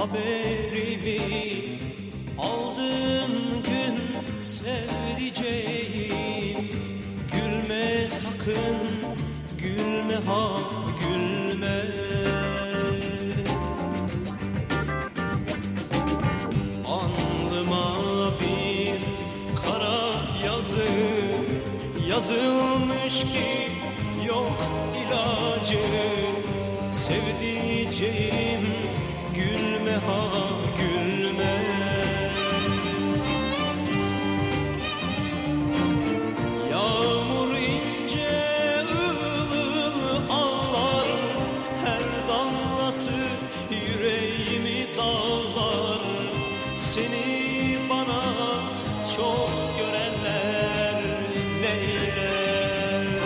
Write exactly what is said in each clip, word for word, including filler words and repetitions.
haberimi aldığın gün sevdiceğim. Gülme sakın, gülme ha gülme. Alnıma bir kara yazı yazılmış ki yok ilacı. Sevdiceğim gülme ha gülme. Yağmur ince ıl ıl ağlar, her damlası yüreğimi dağlar. Seni bana çok görenler neyler?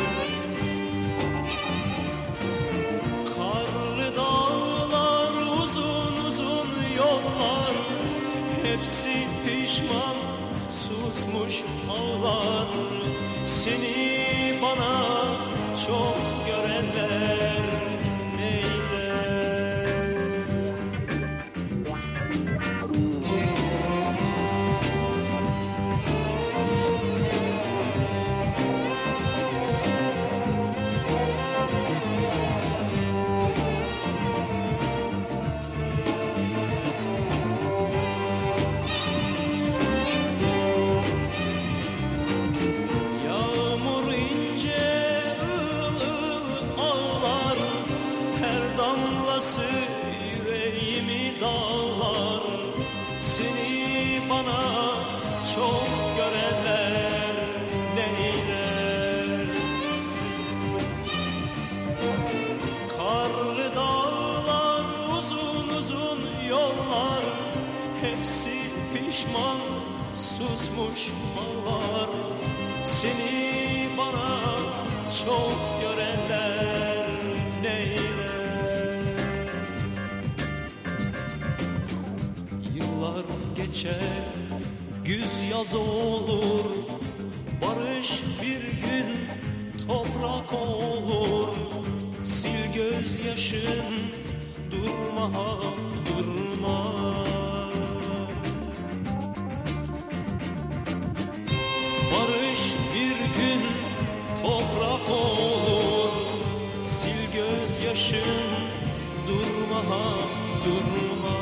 Karlı dağlar, uzun uzun yollar, hepsi pişman susmuş ağlar. Seni bana çok görenler neyler? Yağmur ince ıl ıl ağlar, her damlası yüreğimi dağlar. Seni bana çok görenler neyler? Karlı dağlar, uzun uzun yollar, hepsi pişman susmuş ağlar. Seni bana çok görenler neyler? Yıllar geçer, güz yaz olur, barış bir gün toprak olur. Sil gözyaşın, durma ha durma. Barış bir gün toprak olur. Sil gözyaşın, durma ha durma.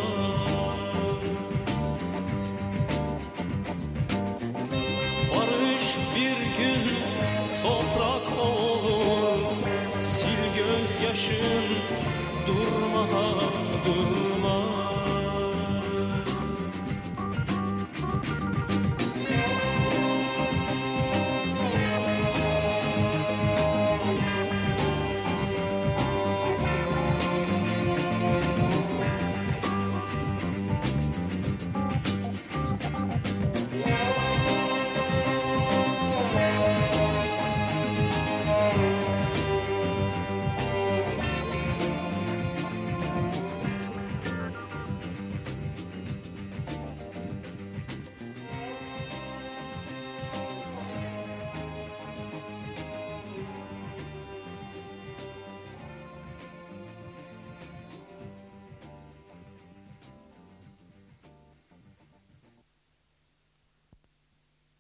Barış bir gün toprak olur. Sil gözyaşın, durma ha durma.